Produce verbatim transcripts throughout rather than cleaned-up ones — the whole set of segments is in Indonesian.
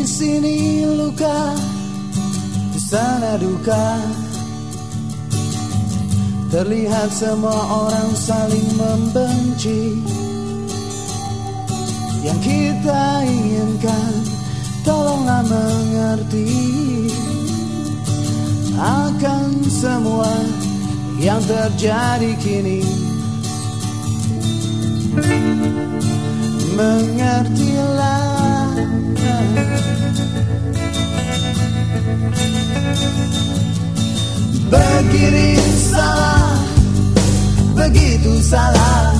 di sini luka, di sana duka. Terlihat semua orang saling membenci. Yang kita inginkan, tolonglah mengerti akan semua yang terjadi kini. Mengertilah, begini salah, begitu salah.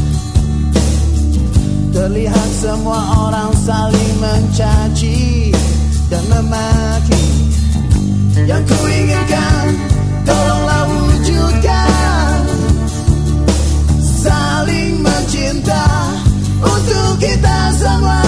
Terlihat semua orang saling mencaci dan memaki. Yang ku inginkan, tolonglah wujudkan. Saling mencinta untuk kita semua.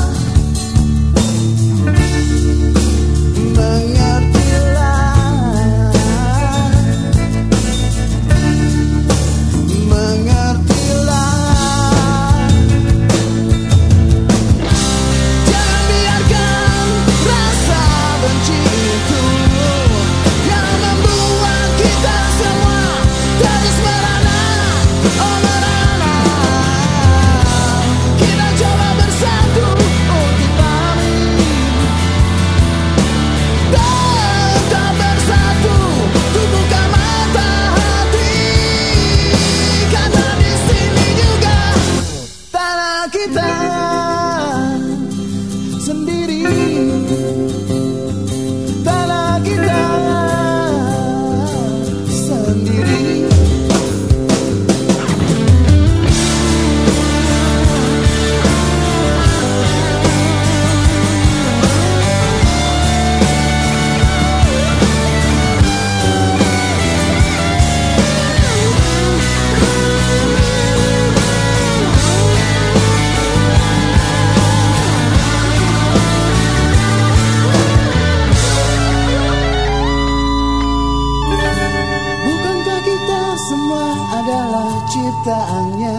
Ciptaannya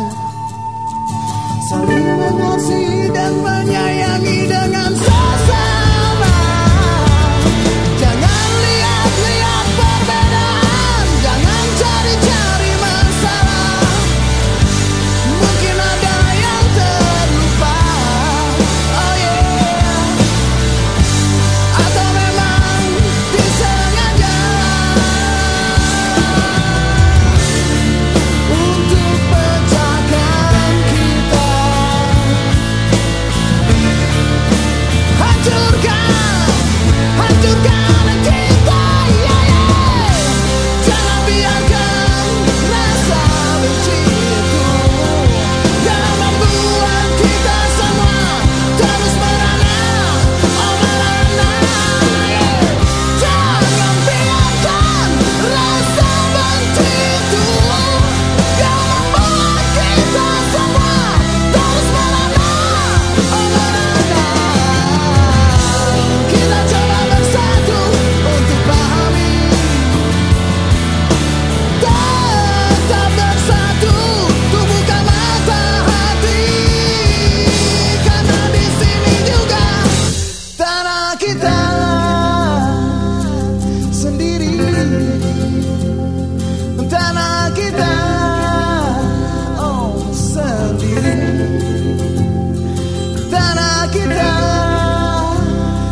saling mengasihi dan menyayangi dengan sesama. Jangan lihat-lihat perbedaan, jangan cari-cari masalah. Mungkin ada yang terlupa, oh yeah, atau memang disengaja.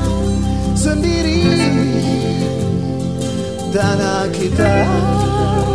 Tanah kita.